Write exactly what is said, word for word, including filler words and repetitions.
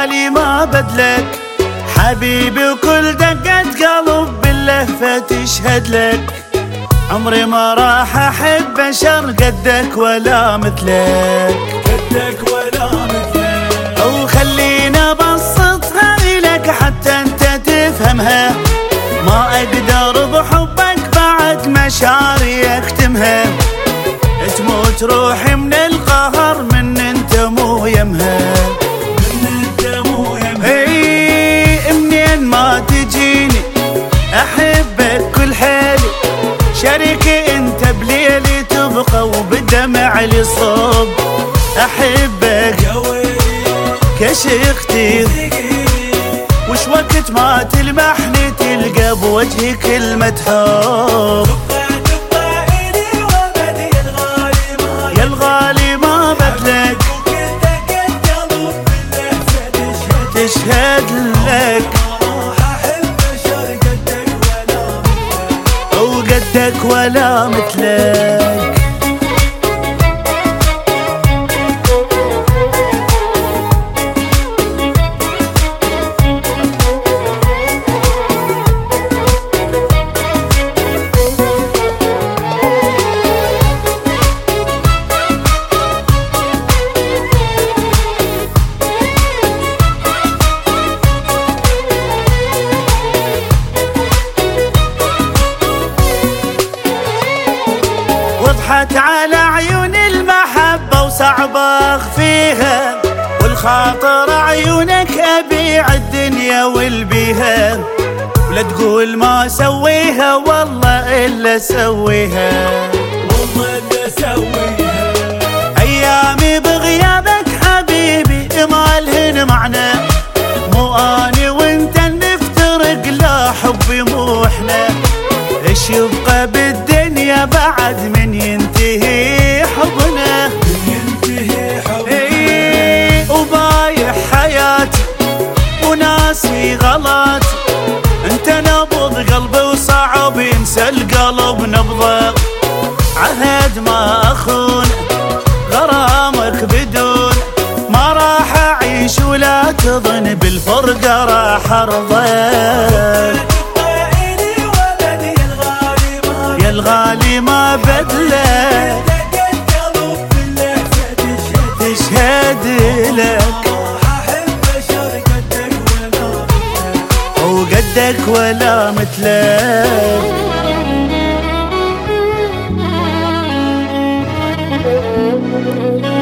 الغالي ما بدلك حبيبي، وكل دقة قلب باللهفة تشهد لك. عمري ما راح احب بشر قدك ولا مثلك، قدك ولا مثلك. او خلينا ابسطها لك حتى انت تفهمها، ما اقدر بحبك بعد مشاعري اكتمها. تموت روحي من القهر من انت مو يمها، من انت مو يمها. اي منين ما تجيني احبك كل حيلي، شريكي انت بليلي تبقى وبدمع لي صوب. احبك يا ويلي كشختي، وش وقت ما تلمحني تلقى بوجهك المتحوب. يا الغالي ما بدلك تشهد لك، او قدك ولا مثلك. وضحت على عيون المحبة وصعب اخفيها، والخاطر عيونك ابيع الدنيا والبيها. ولا تقول ما سويها والله الا سويها، والله الا سويها. ايامي بغيابك حبيبي ما لهن معنى، مو اني وانت نفترق لا حبي مو احنا. ايش يبقى بالدنيا بعد من ينتهي حبنا، من ينتهي حبنا. ايه وبايح حياتي وناسي غلطي، انت نبض قلبي وصعب ينسى القلب نبضه. عهد ما اخون غرامك بدون، ما راح اعيش ولا تظن بالفرقه راح ارضى. يا الغالي ما بدلك تشهد لك، او قدك ولا مثلك.